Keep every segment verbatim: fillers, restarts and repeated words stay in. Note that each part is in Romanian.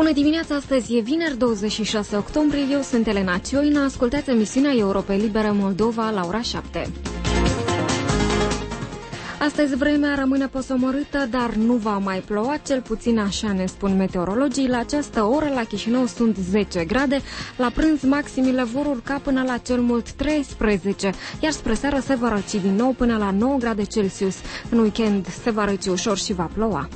Bună dimineața, astăzi e vineri, douăzeci și șase octombrie, eu sunt Elena Cioina, ascultați emisiunea Europa Liberă Moldova la ora șapte. Astăzi vremea rămâne posomorâtă, dar nu va mai ploua, cel puțin așa ne spun meteorologii. La această oră la Chișinău sunt zece grade, la prânz maximile vor urca până la cel mult treisprezece, iar spre seară se va răci din nou până la nouă grade Celsius. În weekend se va răci ușor și va ploua.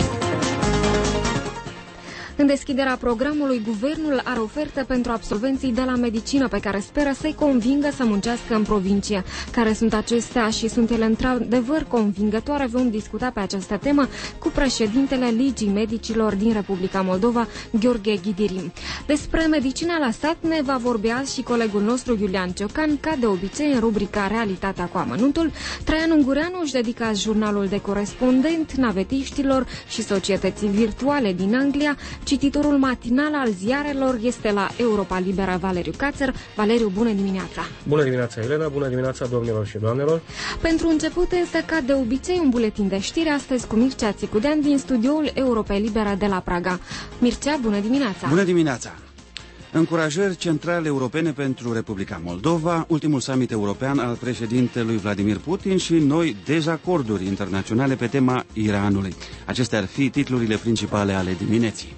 În deschiderea programului, guvernul are oferte pentru absolvenții de la medicină pe care speră să-i convingă să muncească în provincie. Care sunt acestea și sunt ele într-adevăr convingătoare? Vom discuta pe această temă cu președintele Ligii Medicilor din Republica Moldova, Gheorghe Ghidirim. Despre medicina la sat ne va vorbi azi și colegul nostru Iulian Ciocan, ca de obicei în rubrica Realitatea cu amănuntul. Traian Ungureanu își dedică azi jurnalul de corespondent navetiștilor și societății virtuale din Anglia. Cititorul matinal al ziarelor este la Europa Liberă Valeriu Cațăr. Valeriu, bună dimineața! Bună dimineața, Elena! Bună dimineața, domnilor și doamnelor! Pentru început, însă, ca de obicei, un buletin de știri, astăzi cu Mircea Țicudean din studioul Europa Liberă de la Praga. Mircea, bună dimineața! Bună dimineața! Încurajări centrale europene pentru Republica Moldova, ultimul summit european al președintelui Vladimir Putin și noi dezacorduri internaționale pe tema Iranului. Acestea ar fi titlurile principale ale dimineții.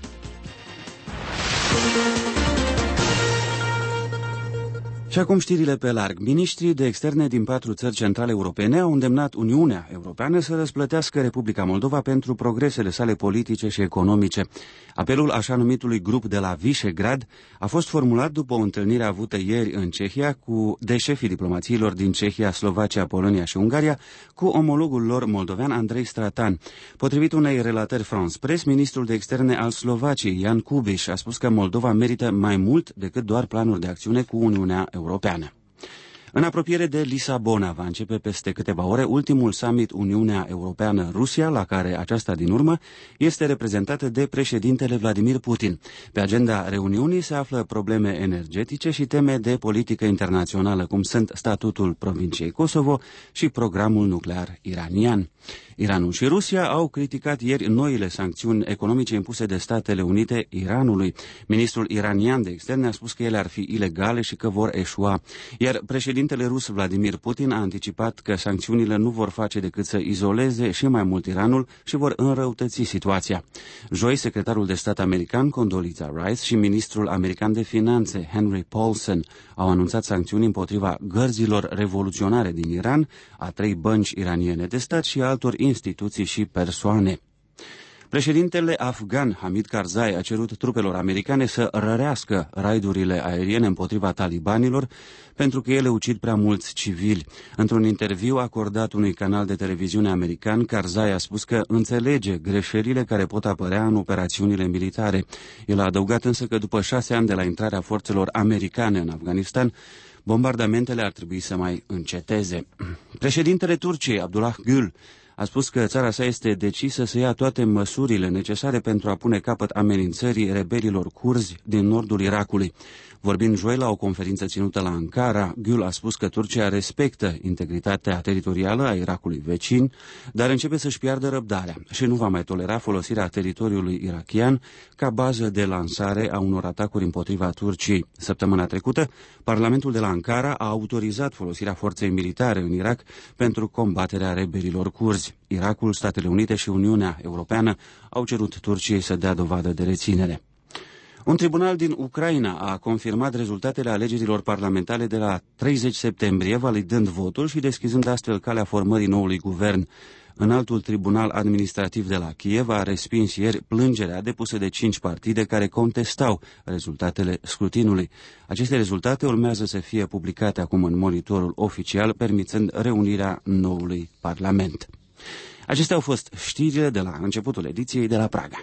Și acum știrile pe larg. Ministrii de externe din patru țări centrale europene au îndemnat Uniunea Europeană să răsplătească Republica Moldova pentru progresele sale politice și economice. Apelul așa numitului grup de la Visegrad a fost formulat după o întâlnire avută ieri în Cehia cu de șefii diplomațiilor din Cehia, Slovacia, Polonia și Ungaria, cu omologul lor moldovean Andrei Stratan. Potrivit unei relatări France Press, ministrul de externe al Slovaciei, Jan Kubiš, a spus că Moldova merită mai mult decât doar planuri de acțiune cu Uniunea Europeană. În apropiere de Lisabona va începe peste câteva ore ultimul summit Uniunea Europeană-Rusia, la care aceasta din urmă este reprezentată de președintele Vladimir Putin. Pe agenda reuniunii se află probleme energetice și teme de politică internațională, cum sunt statutul provinciei Kosovo și programul nuclear iranian. Iranul și Rusia au criticat ieri noile sancțiuni economice impuse de Statele Unite Iranului. Ministrul iranian de externe a spus că ele ar fi ilegale și că vor eșua, iar președintele rus Vladimir Putin a anticipat că sancțiunile nu vor face decât să izoleze și mai mult Iranul și vor înrăutăți situația. Joi, secretarul de stat american Condoleezza Rice și ministrul american de finanțe Henry Paulson au anunțat sancțiuni împotriva gărzilor revoluționare din Iran, a trei bănci iraniene de stat și altor instituții și persoane. Președintele afgan Hamid Karzai a cerut trupelor americane să rărească raidurile aeriene împotriva talibanilor pentru că ele ucid prea mulți civili. Într-un interviu acordat unui canal de televiziune american, Karzai a spus că înțelege greșelile care pot apărea în operațiunile militare. El a adăugat însă că după șase ani de la intrarea forțelor americane în Afganistan, bombardamentele ar trebui să mai înceteze. Președintele Turciei, Abdullah Gül, a spus că țara sa este decisă să ia toate măsurile necesare pentru a pune capăt amenințării rebelilor curzi din nordul Irakului. Vorbind joi la o conferință ținută la Ankara, Gül a spus că Turcia respectă integritatea teritorială a Irakului vecin, dar începe să-și piardă răbdarea și nu va mai tolera folosirea teritoriului irakian ca bază de lansare a unor atacuri împotriva Turciei. Săptămâna trecută, Parlamentul de la Ankara a autorizat folosirea forței militare în Irak pentru combaterea rebelilor curzi. Irakul, Statele Unite și Uniunea Europeană au cerut Turciei să dea dovadă de reținere. Un tribunal din Ucraina a confirmat rezultatele alegerilor parlamentare de la treizeci septembrie, validând votul și deschizând astfel calea formării noului guvern. Înaltul tribunal administrativ de la Kiev a respins ieri plângerea depusă de cinci partide care contestau rezultatele scrutinului. Aceste rezultate urmează să fie publicate acum în monitorul oficial, permițând reunirea noului parlament. Acestea au fost știrile de la începutul ediției de la Praga.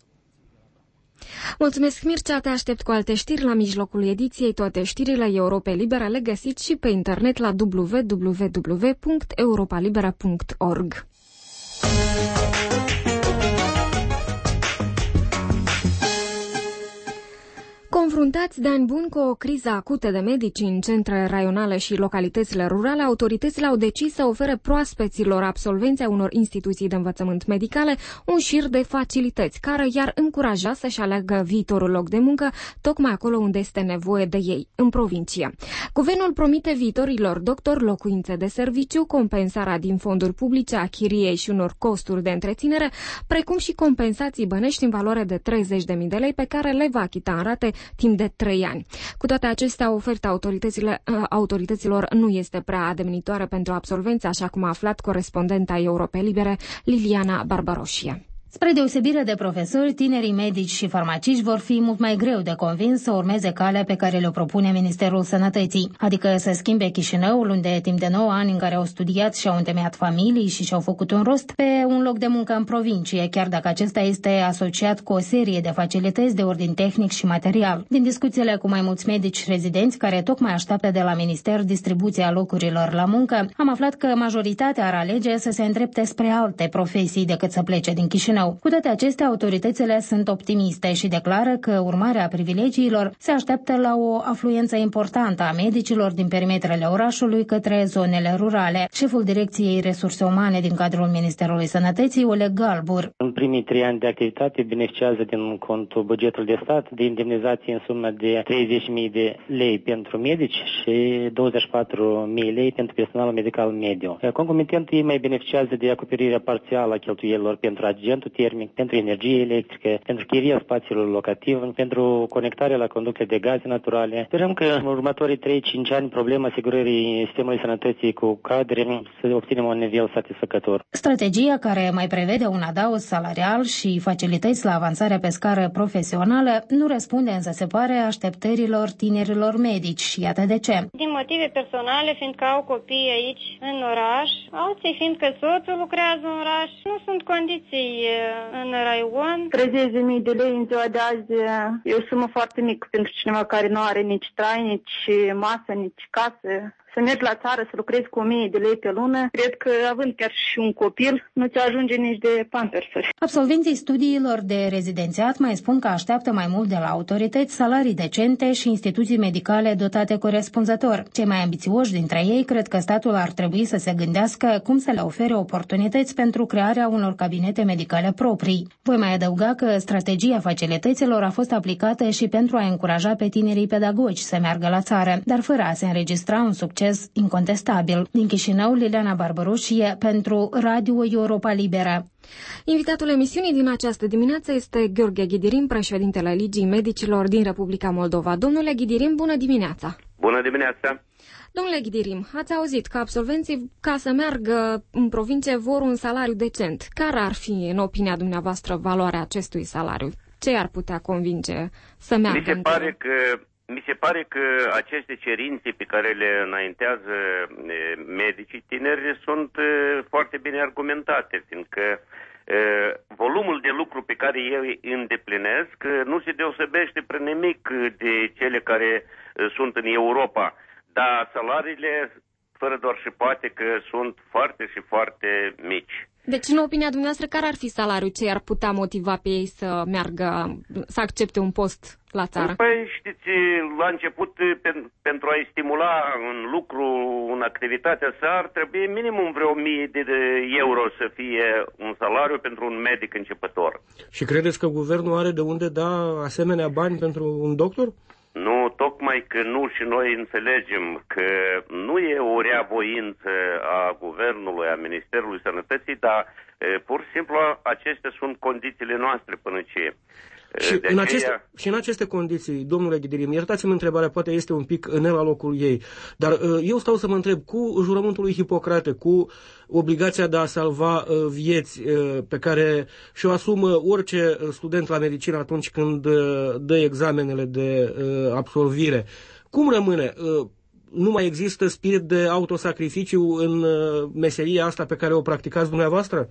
Mulțumesc, Mircea, te aștept cu alte știri la mijlocul ediției. Toate știrile Europei Libere le găsiți și pe internet la w w w punct europa libera punct org. Confruntați de ani buni cu o criză acută de medici în centre raionale și localitățile rurale, autoritățile au decis să ofere proaspeților absolvenți ai unor instituții de învățământ medicale un șir de facilități, care i-ar încuraja să-și aleagă viitorul loc de muncă tocmai acolo unde este nevoie de ei, în provincie. Guvernul promite viitorilor doctori locuințe de serviciu, compensarea din fonduri publice a chiriei și unor costuri de întreținere, precum și compensații bănești în valoare de treizeci de mii de lei pe care le va achita în rate timp de trei ani. Cu toate acestea, oferta autorităților nu este prea ademnitoare pentru absolvenți, așa cum a aflat corespondenta Europe Libere, Liliana Barbaroșie. Spre deosebire de profesori, tinerii medici și farmaciști vor fi mult mai greu de convins să urmeze calea pe care le propune Ministerul Sănătății, adică să schimbe Chișinăul, unde timp de nouă ani în care au studiat și au întemeiat familii și și-au făcut un rost, pe un loc de muncă în provincie, chiar dacă acesta este asociat cu o serie de facilități de ordin tehnic și material. Din discuțiile cu mai mulți medici rezidenți care tocmai așteaptă de la Minister distribuția locurilor la muncă, am aflat că majoritatea ar alege să se îndrepte spre alte profesii decât să plece din Chișinău. Cu toate acestea, autoritățile sunt optimiste și declară că urmarea privilegiilor se așteaptă la o afluență importantă a medicilor din perimetrele orașului către zonele rurale. Șeful Direcției Resurse Umane din cadrul Ministerului Sănătății, Oleg Galbur. În primii trei ani de activitate beneficiază din contul bugetul de stat de indemnizații în sumă de treizeci de mii de lei pentru medici și douăzeci și patru mii lei pentru personalul medical mediu. Concomitent, ei mai beneficiază de acoperirea parțială a cheltuielilor pentru agentul termic, pentru energie electrică, pentru chiria spațiilor locativ, pentru conectarea la conducte de gaze naturale. Sperăm că în următorii trei cinci ani problema asigurării sistemului sănătății cu cadre să obținem un nivel satisfăcător. Strategia, care mai prevede un adaos salarial și facilități la avansarea pe scară profesională, nu răspunde, însă se pare, așteptărilor tinerilor medici. Iată de ce. Din motive personale, fiindcă au copii aici în oraș, alții fiindcă soțul lucrează în oraș, nu sunt condiții în raion. treizeci de mii de lei în ziua de azi e o sumă foarte mică pentru cineva care nu are nici trai, nici masă, nici casă. Să mergi la țară să lucrezi cu o mie de lei pe lună, cred că având chiar și un copil, nu ți ajunge nici de pampersuri. Absolvenții studiilor de rezidențiat mai spun că așteaptă mai mult de la autorități salarii decente și instituții medicale dotate corespunzător. Cei mai ambițioși dintre ei cred că statul ar trebui să se gândească cum să le ofere oportunități pentru crearea unor cabinete medicale proprii. Voi mai adăuga că strategia facilităților a fost aplicată și pentru a încuraja pe tinerii pedagogi să meargă la țară, dar fără a se înregistra un succes incontestabil. Din Chișinău, Liliana Barbaroșie pentru Radio Europa Liberă. Invitatul emisiunii din această dimineață este Gheorghe Ghidirim, președintele Ligii Medicilor din Republica Moldova. Domnule Ghidirim, bună dimineața! Bună dimineața! Domnule Ghidirim, ați auzit că absolvenții, ca să meargă în provincie, vor un salariu decent. Care ar fi, în opinia dumneavoastră, valoarea acestui salariu? Ce ar putea convinge să meargă? Mi se pare că Mi se pare că aceste cerințe pe care le înaintează medicii tineri sunt foarte bine argumentate, fiindcă volumul de lucru pe care ei îndeplinesc nu se deosebește prin nimic de cele care sunt în Europa, dar salariile, fără doar și poate, că sunt foarte și foarte mici. Deci, în opinia dumneavoastră, care ar fi salariul ce ar putea motiva pe ei să meargă, să accepte un post la țară? Păi, știți, la început, pen, pentru a-i stimula în lucru, în activitatea sa, ar trebui minimum vreo mie de euro să fie un salariu pentru un medic începător. Și credeți că guvernul are de unde da asemenea bani pentru un doctor? Nu, tocmai că nu, și noi înțelegem că nu e o rea voință a Guvernului, a Ministerului Sănătății, dar e, pur și simplu acestea sunt condițiile noastre până ce... Și în, aceea... aceste, și în aceste condiții, domnule Ghidirim, iertați-mi întrebarea, poate este un pic ne la locul ei, dar eu stau să mă întreb, cu jurământul lui Hipocrate, cu obligația de a salva vieți pe care și-o asumă orice student la medicină atunci când dă examenele de absolvire, cum rămâne? Nu mai există spirit de autosacrificiu în meseria asta pe care o practicați dumneavoastră?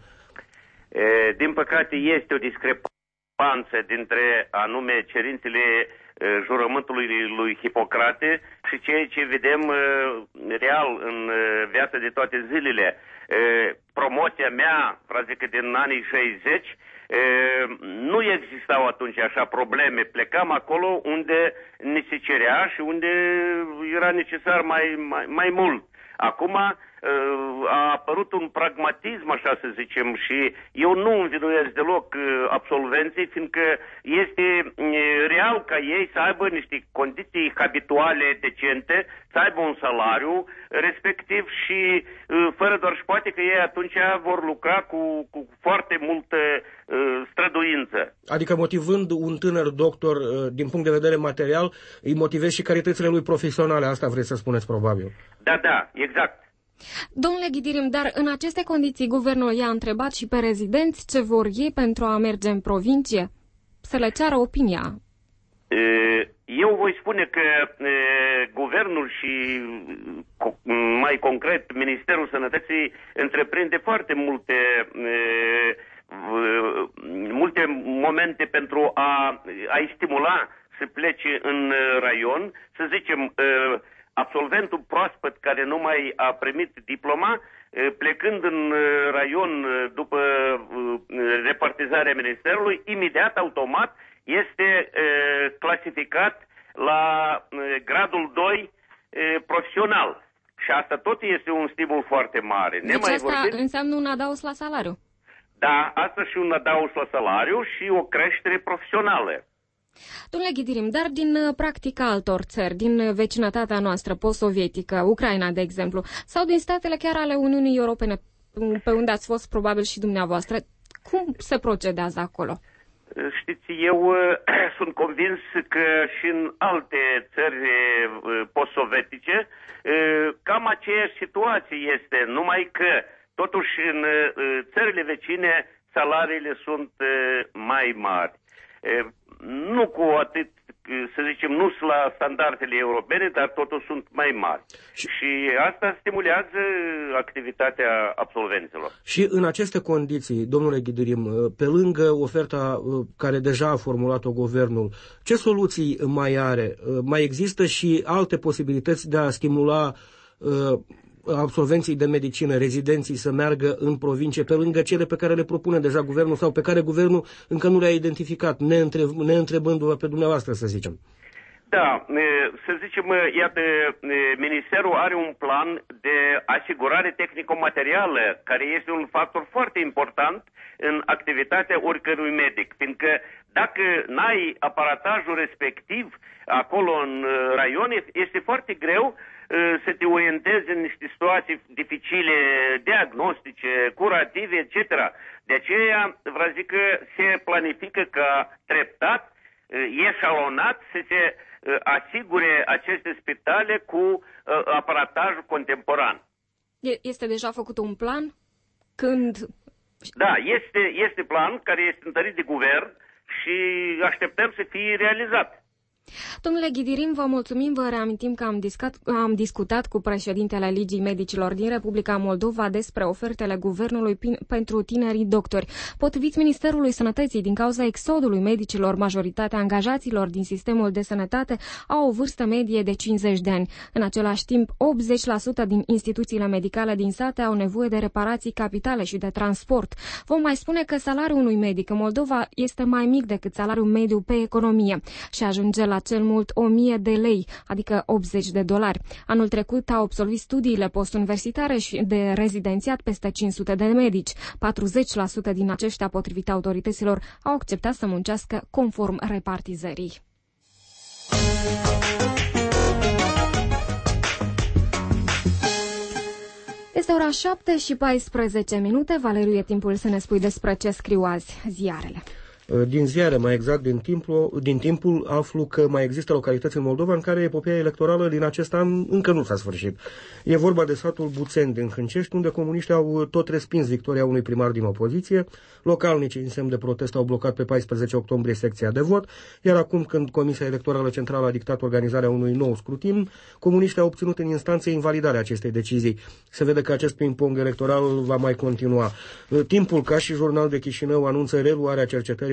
Din păcate este o discrepanță dintre anume cerințele uh, jurământului lui Hipocrate și ceea ce vedem uh, real în uh, viața de toate zilele. Uh, promoția mea, vreau zic, din anii șaizeci, Nu existau atunci așa probleme. Plecam acolo unde ni se cerea și unde era necesar mai, mai, mai mult. Acum a apărut un pragmatism, așa să zicem, și eu nu învinuiesc deloc absolvenții, fiindcă este real ca ei să aibă niște condiții habituale decente, să aibă un salariu respectiv și fără doar și poate că ei atunci vor lucra cu, cu foarte multă străduință. Adică motivând un tânăr doctor din punct de vedere material, îi motivezi și calitățile lui profesionale, asta vreți să spuneți probabil. Da, da, exact. Domnule Ghidirim, dar în aceste condiții guvernul i-a întrebat și pe rezidenți ce vor ei pentru a merge în provincie? Să le ceară opinia. Eu voi spune că guvernul și mai concret Ministerul Sănătății întreprinde foarte multe multe momente pentru a, a-i stimula să plece în raion, să zicem absolventul proaspăt care nu mai a primit diploma, plecând în raion după repartizarea ministerului, imediat, automat, este clasificat la gradul doi profesional. Și asta tot este un stimul foarte mare. Deci Nemai asta vorbim... înseamnă un adaos la salariu. Da, asta și un adaos la salariu și o creștere profesională. Domnule Ghidirim, dar din practica altor țări, din vecinătatea noastră post-sovietică, Ucraina, de exemplu, sau din statele chiar ale Uniunii Europene, pe unde ați fost probabil și dumneavoastră, cum se procedează acolo? Știți, eu sunt convins că și în alte țări post-sovietice cam aceeași situație este, numai că totuși în țările vecine salariile sunt mai mari. Nu cu atât, să zicem, nu sunt la standardele europene, dar totuși sunt mai mari. Și, și asta stimulează activitatea absolvenților. Și în aceste condiții, domnule Ghidirim, pe lângă oferta care deja a formulat-o guvernul, ce soluții mai are? Mai există și alte posibilități de a stimula absolvenții de medicină, rezidenții să meargă în provincie, pe lângă cele pe care le propune deja guvernul sau pe care guvernul încă nu le-a identificat, neîntrebându-vă pe dumneavoastră, să zicem? Da, să zicem, iată, Ministerul are un plan de asigurare tehnico-materială, care este un factor foarte important în activitatea oricărui medic, fiindcă dacă n-ai aparatajul respectiv acolo în raion, este foarte greu să te orientezi în niște situații dificile, diagnostice, curative, et cetera. De aceea, vreau zic că se planifică ca treptat, eșalonat, să se asigure aceste spitale cu aparatajul contemporan. Este deja făcut un plan? Când? Da, este, este plan care este întărit de guvern și așteptăm să fie realizat. Domnule Ghidirim, vă mulțumim, vă reamintim că am, discat, am discutat cu președintele Ligii Medicilor din Republica Moldova despre ofertele guvernului pentru tinerii doctori. Potrivit Ministerului Sănătății, din cauza exodului medicilor, majoritatea angajaților din sistemul de sănătate au o vârstă medie de cincizeci de ani. În același timp, optzeci la sută din instituțiile medicale din sate au nevoie de reparații capitale și de transport. Vom mai spune că salariul unui medic în Moldova este mai mic decât salariul mediu pe economie și ajunge la cel mult o mie de lei, adică optzeci de dolari. Anul trecut au absolvit studiile postuniversitare și de rezidențiat peste cinci sute de medici. patruzeci la sută din aceștia, potrivit autorităților, au acceptat să muncească conform repartizării. Este ora șapte și paisprezece minute. Valeriu, e timpul să ne spui despre ce scriu azi ziarele. Din ziare, mai exact din timpul, din timpul, aflu că mai există localități în Moldova în care epopeea electorală din acest an încă nu s-a sfârșit. E vorba de satul Buțeni din Hâncești, unde comuniștii au tot respins victoria unui primar din opoziție. Localnicii, în semn de protest, au blocat pe paisprezece octombrie secția de vot, iar acum, când Comisia Electorală Centrală a dictat organizarea unui nou scrutin, comuniștii au obținut în instanță invalidarea acestei decizii. Se vede că acest ping-pong electoral va mai continua. Timpul, ca și Jurnal de Chișinău, anunță reluarea cercetării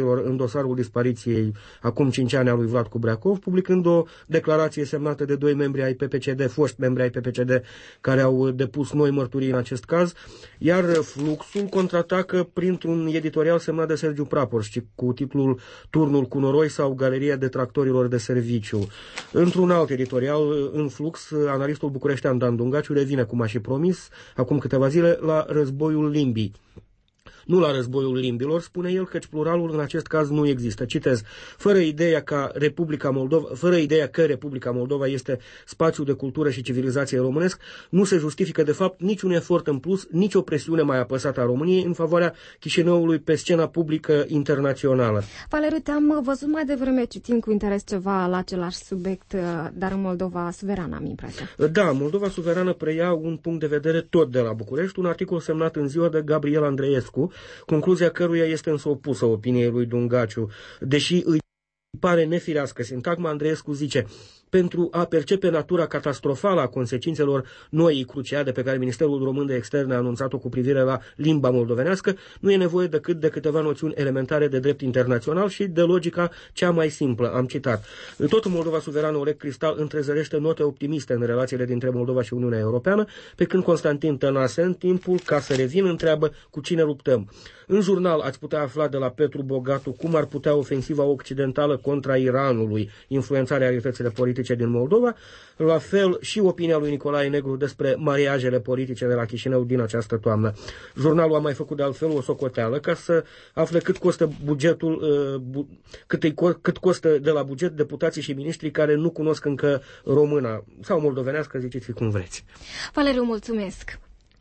actorilor în dosarul dispariției acum cinci ani a lui Vlad Cubreacov, publicând o declarație semnată de doi membri ai P P C D, foști membri ai P P C D, care au depus noi mărturii în acest caz, iar Fluxul contraatacă printr-un editorial semnat de Sergiu Praporș, cu titlul Turnul cu noroi sau Galeria detractorilor de serviciu. Într-un alt editorial, în Flux, analistul bucureștean Dan Dungaciu revine, cum a și promis, acum câteva zile, la războiul limbii. Nu la războiul limbilor, spune el, căci pluralul în acest caz nu există. Citez, fără ideea, ca Republica Moldova, fără ideea că Republica Moldova este spațiu de cultură și civilizație românesc, nu se justifică de fapt niciun efort în plus, nici o presiune mai apăsată a României în favoarea Chișinăului pe scena publică internațională. Valeriu, te-am văzut mai devreme citind cu interes ceva la același subiect, dar în Moldova suverană, am impresia. Da, Moldova suverană preia un punct de vedere tot de la București, un articol semnat în ziua de Gabriel Andreescu, concluzia căruia este însă opusă opiniei lui Dungaciu. Deși îi pare nefirească sintagma, Andreescu zice: pentru a percepe natura catastrofală a consecințelor noii cruciade pe care Ministerul Român de Externe a anunțat-o cu privire la limba moldovenească, nu e nevoie decât de câteva noțiuni elementare de drept internațional și de logica cea mai simplă. Am citat. Tot în Moldova suverană, Oleg Cristal întrezărește note optimiste în relațiile dintre Moldova și Uniunea Europeană, pe când Constantin Tănase, în timpul Ca să revin, întreabă cu cine luptăm. În jurnal ați putea afla de la Petru Bogatu cum ar putea ofensiva occidentală contra Iranului influența realitățile politice din Moldova, la fel și opinia lui Nicolae Negru despre mariajele politice de la Chișinău din această toamnă. Jurnalul a mai făcut de altfel o socoteală ca să afle cât costă bugetul, cât, îi, cât costă de la buget deputații și miniștrii care nu cunosc încă româna sau moldovenească, ziceți cum vreți. Valeriu, mulțumesc!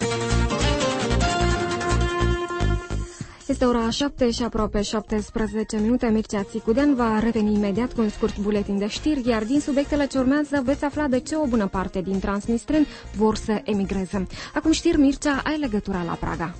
Este ora șapte și aproape șaptesprezece minute. Mircea Țicudean va reveni imediat cu un scurt buletin de știri, iar din subiectele ce urmează veți afla de ce o bună parte din transnistreni vor să emigreze. Acum știri, Mircea, ai legătura la Praga.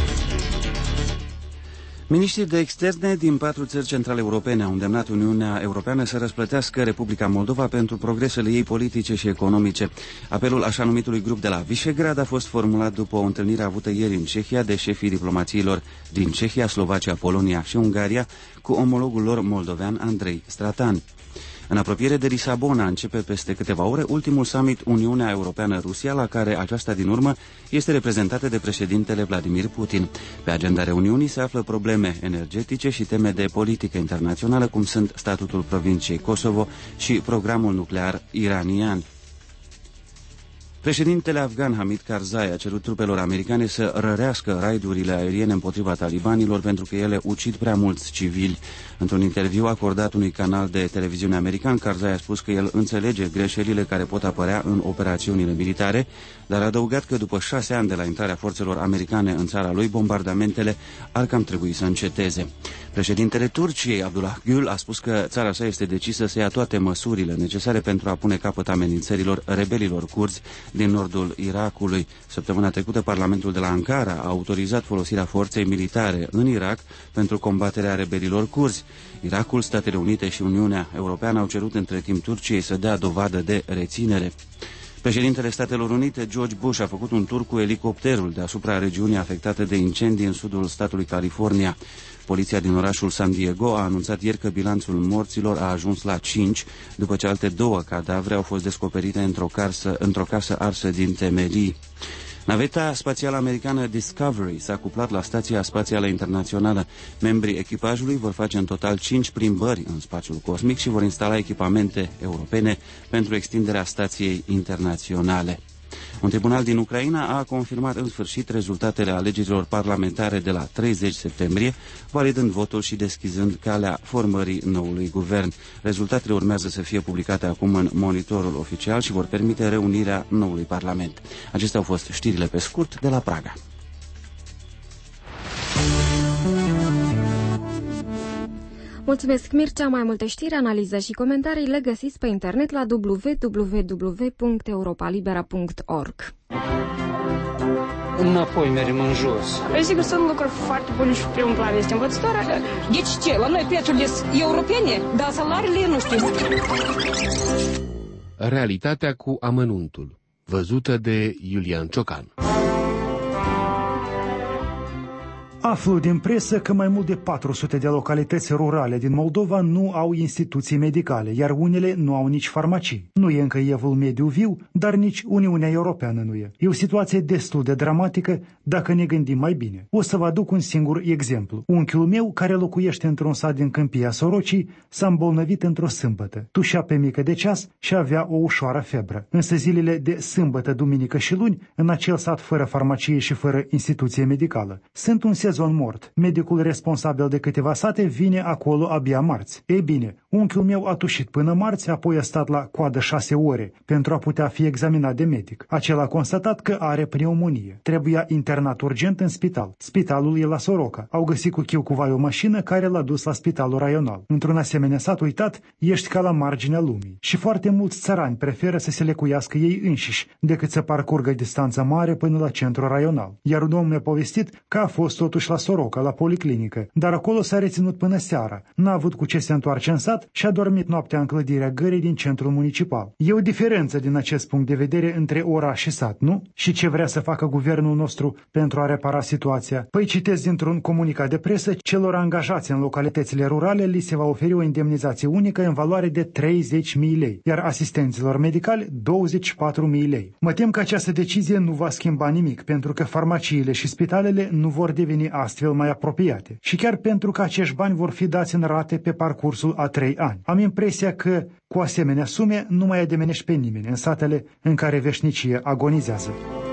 Miniștrii de externe din patru țări centrale europene au îndemnat Uniunea Europeană să răsplătească Republica Moldova pentru progresele ei politice și economice. Apelul așa numitului grup de la Visegrad a fost formulat după o întâlnire avută ieri în Cehia de șefii diplomațiilor din Cehia, Slovacia, Polonia și Ungaria cu omologul lor moldovean Andrei Stratan. În apropiere de Lisabona începe peste câteva ore ultimul summit Uniunea Europeană-Rusia, la care aceasta din urmă este reprezentată de președintele Vladimir Putin. Pe agenda reuniunii se află probleme energetice și teme de politică internațională, cum sunt statutul provinciei Kosovo și programul nuclear iranian. Președintele afgan Hamid Karzai a cerut trupelor americane să rărească raidurile aeriene împotriva talibanilor pentru că ele ucid prea mulți civili. Într-un interviu acordat unui canal de televiziune american, Karzai a spus că el înțelege greșelile care pot apărea în operațiunile militare, dar a adăugat că după șase ani de la intrarea forțelor americane în țara lui, bombardamentele ar cam trebui să înceteze. Președintele Turciei, Abdullah Gül, a spus că țara sa este decisă să ia toate măsurile necesare pentru a pune capăt amenințărilor rebelilor curzi din nordul Irakului. Săptămâna trecută, Parlamentul de la Ankara a autorizat folosirea forței militare în Irak pentru combaterea rebelilor curzi. Irakul, Statele Unite și Uniunea Europeană au cerut între timp Turciei să dea dovadă de reținere. Președintele Statelor Unite, George Bush, a făcut un tur cu elicopterul deasupra regiunii afectate de incendii în sudul statului California. Poliția din orașul San Diego a anunțat ieri că bilanțul morților a ajuns la cinci, după ce alte două cadavre au fost descoperite într-o casă, într-o casă arsă din temelii. Naveta spațială americană Discovery s-a cuplat la Stația Spațială Internațională. Membrii echipajului vor face în total cinci plimbări în spațiul cosmic și vor instala echipamente europene pentru extinderea stației internaționale. Un tribunal din Ucraina a confirmat în sfârșit rezultatele alegerilor parlamentare de la treizeci septembrie, validând votul și deschizând calea formării noului guvern. Rezultatele urmează să fie publicate acum în monitorul oficial și vor permite reunirea noului parlament. Acestea au fost știrile pe scurt de la Praga. Mulțumesc, Mircea. Mai multe știri, analize și comentarii le găsiți pe internet la w w w punct europalibera punct org. Înapoi mergem în jos. Sigur, sunt lucruri foarte bune și primul plan este învățătoare. Deci ce? La noi prețurile sunt europene, dar salariile nu știu. Realitatea cu amănuntul, văzută de Iulian Ciocan. Aflu din presă că mai mult de patru sute de localități rurale din Moldova nu au instituții medicale, iar unele nu au nici farmacii. Nu e încă evul mediu viu, dar nici Uniunea Europeană nu e. E o situație destul de dramatică dacă ne gândim mai bine. O să vă aduc un singur exemplu. Unchiul meu, care locuiește într-un sat din Câmpia Sorocii, s-a îmbolnăvit într-o sâmbătă. Tușea pe mică de ceas și avea o ușoară febră. Însă zilele de sâmbătă, duminică și luni, în acel sat fără farmacie și fără instituție medicală. Sunt un sezon mort. Medicul responsabil de câteva sate vine acolo abia marți. Ei bine, unchiul meu a tușit până marți, apoi a stat la coadă șase ore pentru a putea fi examinat de medic. Acela a constatat că are pneumonie. Trebuia internat urgent în spital. Spitalul e la Soroca. Au găsit cu chiu cu vai o mașină care l-a dus la spitalul raional. Într-un asemenea sat uitat, ești ca la marginea lumii. Și foarte mulți țărani preferă să se lecuiască ei înșiși decât să parcurgă distanța mare până la centrul raional. Iar un om mi-a povestit că a fost totuși la Soroca, la policlinică, dar acolo s-a reținut până seara. N-a avut cu ce se întoarce în sat și a dormit noaptea în clădirea gării din centrul municipal. E o diferență din acest punct de vedere între oraș și sat, nu? Și ce vrea să facă guvernul nostru pentru a repara situația? Păi citesc dintr-un comunicat de presă, celor angajați în localitățile rurale li se va oferi o indemnizație unică în valoare de treizeci de mii lei, iar asistenților medicali douăzeci și patru mii lei. Mă tem că această decizie nu va schimba nimic, pentru că farmaciile și spitalele nu vor deveni astfel mai apropiate. Și chiar pentru că acești bani vor fi dați în rate pe parcursul a trei ani. Am impresia că cu asemenea sume nu mai ademenești pe nimeni în satele în care veșnicie agonizează.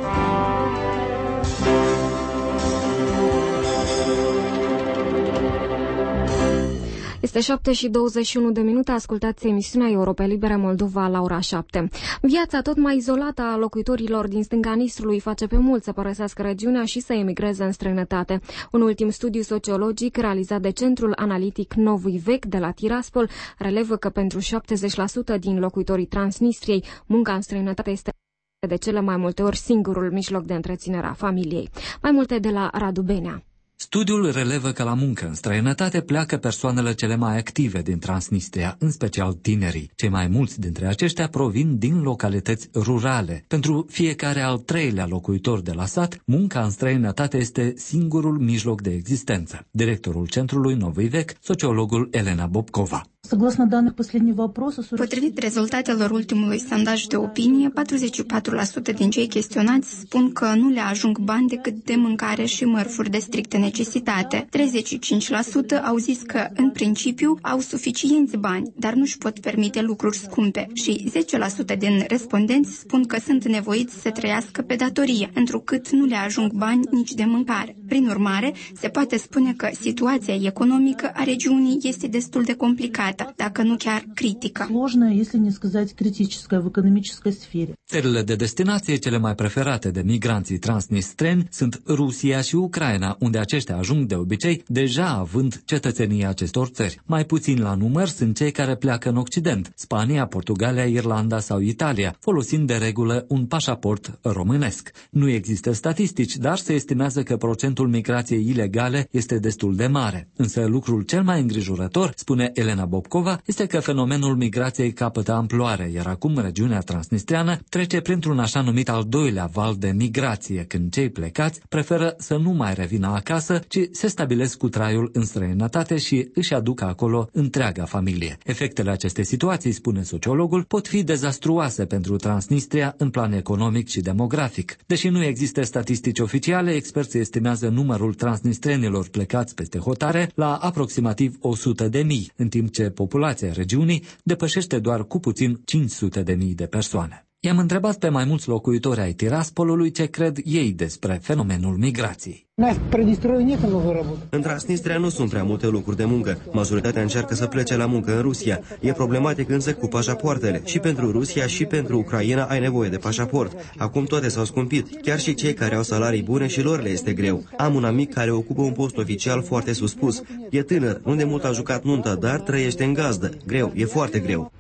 Este șapte și douăzeci și unu de minute, ascultați emisiunea Europa Libera Moldova la ora șapte. Viața tot mai izolată a locuitorilor din stânga Nistrului face pe mulți să părăsească regiunea și să emigreze în străinătate. Un ultim studiu sociologic realizat de Centrul Analitic Novui Vec de la Tiraspol relevă că pentru șaptezeci la sută din locuitorii Transnistriei, munca în străinătate este de cele mai multe ori singurul mijloc de întreținere a familiei. Mai multe de la Radu Benea. Studiul relevă că la muncă în străinătate pleacă persoanele cele mai active din Transnistria, în special tinerii. Cei mai mulți dintre aceștia provin din localități rurale. Pentru fiecare al treilea locuitor de la sat, munca în străinătate este singurul mijloc de existență. Directorul Centrului Novui Vec, sociologul Elena Bobcova. Potrivit rezultatelor ultimului sondaj de opinie, patruzeci și patru la sută din cei chestionați spun că nu le ajung bani decât de mâncare și mărfuri de strictă necesitate. treizeci și cinci la sută au zis că, în principiu, au suficienți bani, dar nu-și pot permite lucruri scumpe și zece la sută din respondenți spun că sunt nevoiți să trăiască pe datorie, întrucât nu le ajung bani nici de mâncare. Prin urmare, se poate spune că situația economică a regiunii este destul de complicată, dacă nu chiar critică. Țările de destinație cele mai preferate de migranții transnistreni sunt Rusia și Ucraina, unde aceștia ajung de obicei deja având cetățenia acestor țări. Mai puțin la număr sunt cei care pleacă în Occident, Spania, Portugalia, Irlanda sau Italia, folosind de regulă un pașaport românesc. Nu există statistici, dar se estimează că procentul migrației ilegale este destul de mare. Însă lucrul cel mai îngrijorător, spune Elena Bobcova, este că fenomenul migrației capătă amploare, iar acum regiunea transnistriană trece printr-un așa numit al doilea val de migrație, când cei plecați preferă să nu mai revină acasă, ci se stabilesc cu traiul în străinătate și își aduc acolo întreaga familie. Efectele acestei situații, spune sociologul, pot fi dezastruoase pentru Transnistria în plan economic și demografic. Deși nu există statistici oficiale, experții estimează numărul transnistrenilor plecați peste hotare la aproximativ o sută de mii, în timp ce populația regiunii depășește doar cu puțin cinci sute de mii de persoane. I-am întrebat pe mai mulți locuitori ai Tiraspolului ce cred ei despre fenomenul migrației. În Transnistria nu sunt prea multe locuri de muncă. Majoritatea încearcă să plece la muncă în Rusia. E problematic însă cu pașapoartele. Și pentru Rusia și pentru Ucraina ai nevoie de pașaport. Acum toate s-au scumpit. Chiar și cei care au salarii bune și lor le este greu. Am un amic care ocupă un post oficial foarte suspus. E tânăr, nu de mult a jucat nunta, dar trăiește în gazdă. Greu, e foarte greu.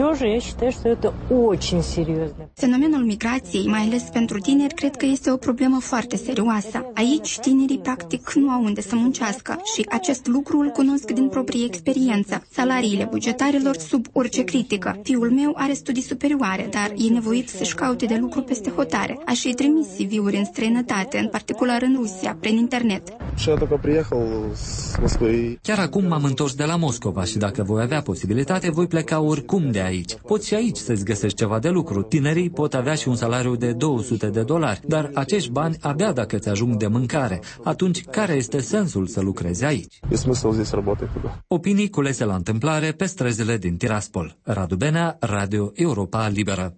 Fenomenul migrației, mai ales pentru tineri, cred că este o problemă problemă foarte serioasă. Aici tinerii practic nu au unde să muncească și acest lucru îl cunosc din proprie experiență. Salariile bugetarilor sub orice critică. Fiul meu are studii superioare, dar e nevoit să-și caute de lucru peste hotare. Aș fi trimis C V-uri în străinătate, în particular în Rusia, prin internet. Chiar acum m-am întors de la Moscova și dacă voi avea posibilitate, voi pleca oricum de aici. Poți și aici să-ți găsești ceva de lucru. Tinerii pot avea și un salariu de două sute de dolari, dar acești bani abia dacă ți ajung de mâncare. Atunci, care este sensul să lucrezi aici? Opinii culese la întâmplare pe străzile din Tiraspol. Radu Benea, Radio Europa Liberă.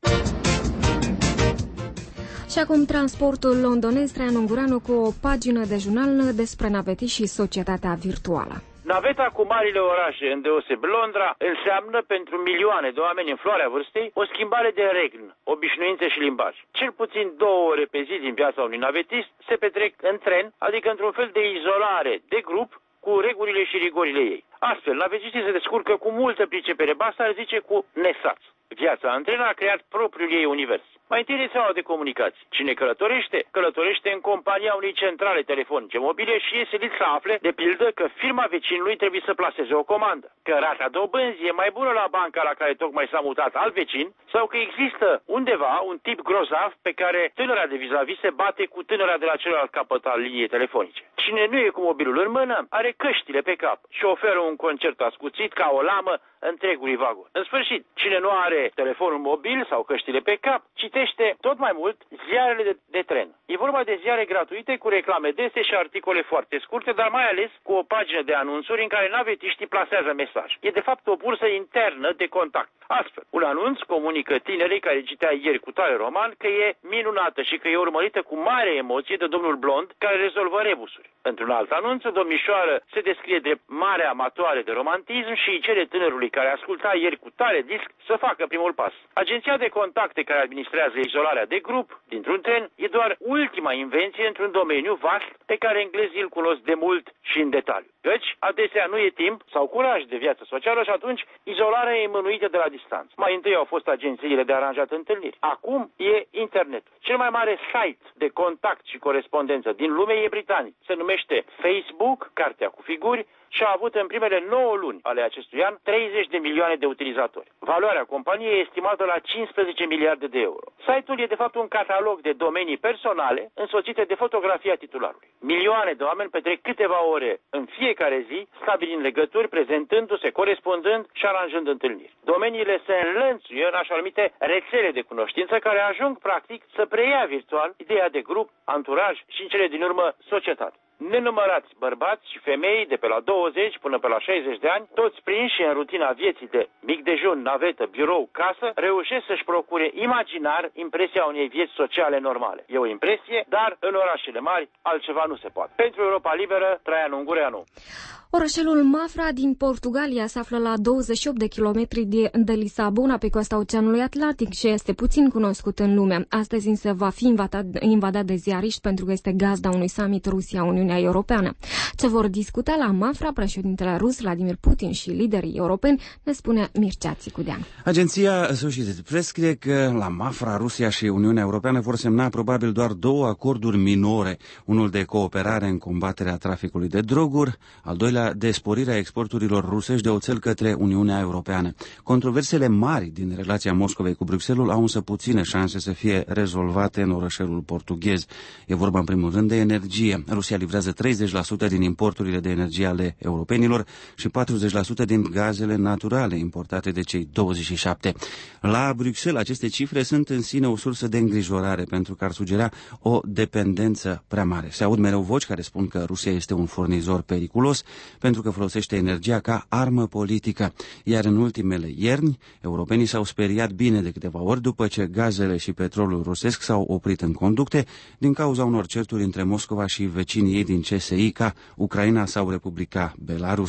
Și acum transportul londonez, Traian Ungureanu cu o pagină de jurnal despre navetiști și societatea virtuală. Naveta cu marile orașe, îndeoseb Londra, înseamnă pentru milioane de oameni în floarea vârstei o schimbare de regn, obișnuințe și limbaj. Cel puțin două ore pe zi din viața unui navetist se petrec în tren, adică într-un fel de izolare de grup cu regulile și rigorile ei. Astfel, navetistii se descurcă cu multă pricepere, basta ar zice cu nesați. Viața în tren a creat propriul ei univers. Mai întâi rețeaua de comunicații. Cine călătorește, călătorește în compania unei centrale telefonice mobile și e silit să afle, de pildă, că firma vecinului trebuie să plaseze o comandă, că rata dobânzii e mai bună la banca la care tocmai s-a mutat alt vecin, sau că există undeva un tip grozav pe care tânăra de vis-a-vis se bate cu tânăra de la celălalt capăt al liniei telefonice. Cine nu e cu mobilul în mână, are căștile pe cap și oferă un concert ascuțit ca o lamă întregului vagon. În sfârșit, cine nu are telefonul mobil sau căștile pe cap, citește tot mai mult ziarele de, de tren. E vorba de ziare gratuite cu reclame dese și articole foarte scurte, dar mai ales cu o pagină de anunțuri în care navetiștii plasează mesaj. E de fapt o bursă internă de contact. Astfel, un anunț comunică tinerii care citea ieri cu tare roman că e minunată și că e urmărită cu mare emoție de domnul blond care rezolvă rebusuri. Într-un alt anunț, o domnișoară se descrie de mare amatoare de romantism și îi cere tânărului care asculta ieri cu tare disc să facă primul pas. Agenția de contacte care administrează izolarea de grup dintr-un tren e doar ultima invenție într-un domeniu vast pe care englezii îl cunosc de mult și în detaliu. Căci, adesea nu e timp sau curaj de viață socială și atunci izolarea e mânuită de la distanță. Mai întâi au fost agențiile de aranjat întâlniri. Acum e internet. Cel mai mare site de contact și corespondență din lume e britanic. Se numește Facebook, cartea cu figuri, și a avut în primele nouă luni ale acestui an treizeci de milioane de utilizatori. Valoarea companiei e estimată la cincisprezece miliarde de euro. Site-ul e de fapt un catalog de domenii personale însoțite de fotografia titularului. Milioane de oameni petrec câteva ore în fiecare zi, stabilind legături, prezentându-se, corespondând și aranjând întâlniri. Domeniile se înlănțuie în așa numite rețele de cunoștință care ajung practic să preia virtual ideea de grup, anturaj și în cele din urmă societate. Nenumărați bărbați și femei de pe la douăzeci până pe la șaizeci de ani, toți prinși în rutina vieții de mic dejun, navetă, birou, casă, reușesc să-și procure imaginar impresia unei vieți sociale normale. E o impresie, dar în orașele mari altceva nu se poate. Pentru Europa Liberă, Traian Ungureanu. Orășelul Mafra din Portugalia se află la douăzeci și opt de kilometri de, de Lisabona, pe coasta Oceanului Atlantic și este puțin cunoscut în lume. Astăzi însă va fi invadat, invadat de ziariști pentru că este gazda unui summit Rusia-Uniunea Europeană. Ce vor discuta la Mafra președintele rus Vladimir Putin și liderii europeni, ne spune Mircea Țicudean. Agenția Associated Press scrie că la Mafra Rusia și Uniunea Europeană vor semna probabil doar două acorduri minore, unul de cooperare în combaterea traficului de droguri, al doilea de sporirea exporturilor rusești de oțel către Uniunea Europeană. Controversele mari din relația Moscovei cu Bruxelles au însă puține șanse să fie rezolvate în orășelul portughez. E vorba în primul rând de energie. Rusia livrează treizeci la sută din importurile de energie ale europenilor și patruzeci la sută din gazele naturale importate de cei douăzeci și șapte. La Bruxelles aceste cifre sunt în sine o sursă de îngrijorare pentru că ar sugera o dependență prea mare. Se aud mereu voci care spun că Rusia este un furnizor periculos pentru că folosește energia ca armă politică. Iar în ultimele ierni, europenii s-au speriat bine de câteva ori după ce gazele și petrolul rusesc s-au oprit în conducte din cauza unor certuri între Moscova și vecinii ei din C S I ca Ucraina sau Republica Belarus.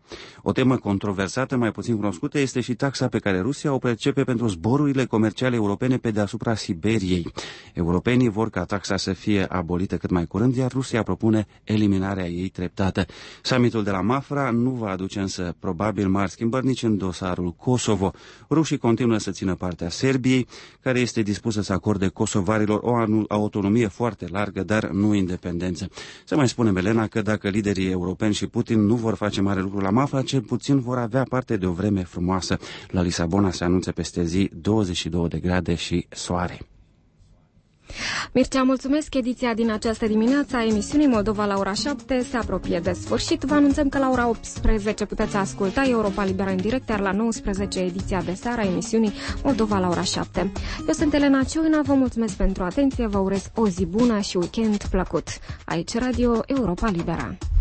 O temă controversată, mai puțin cunoscută, este și taxa pe care Rusia o percepe pentru zborurile comerciale europene pe deasupra Siberiei. Europenii vor ca taxa să fie abolită cât mai curând, iar Rusia propune eliminarea ei treptată. Summitul de la Mafra nu va aduce însă probabil mari schimbări nici în dosarul Kosovo. Rușii continuă să țină partea Serbiei, care este dispusă să acorde kosovarilor o autonomie foarte largă, dar nu independență. Să mai spunem, Elena, că dacă liderii europeni și Putin nu vor face mare lucru la Mafra, cel puțin vor avea parte de o vreme frumoasă. La Lisabona se anunță peste zi douăzeci și două de grade și soare. Mircea, mulțumesc. Ediția din această dimineață a emisiunii Moldova la ora șapte se apropie de sfârșit. Vă anunțăm că la ora optsprezece puteți asculta Europa Liberă în direct, iar la nouăsprezece ediția de seară a emisiunii Moldova la ora șapte. Eu sunt Elena Cioina, vă mulțumesc pentru atenție, vă urez o zi bună și weekend plăcut. Aici Radio Europa Liberă.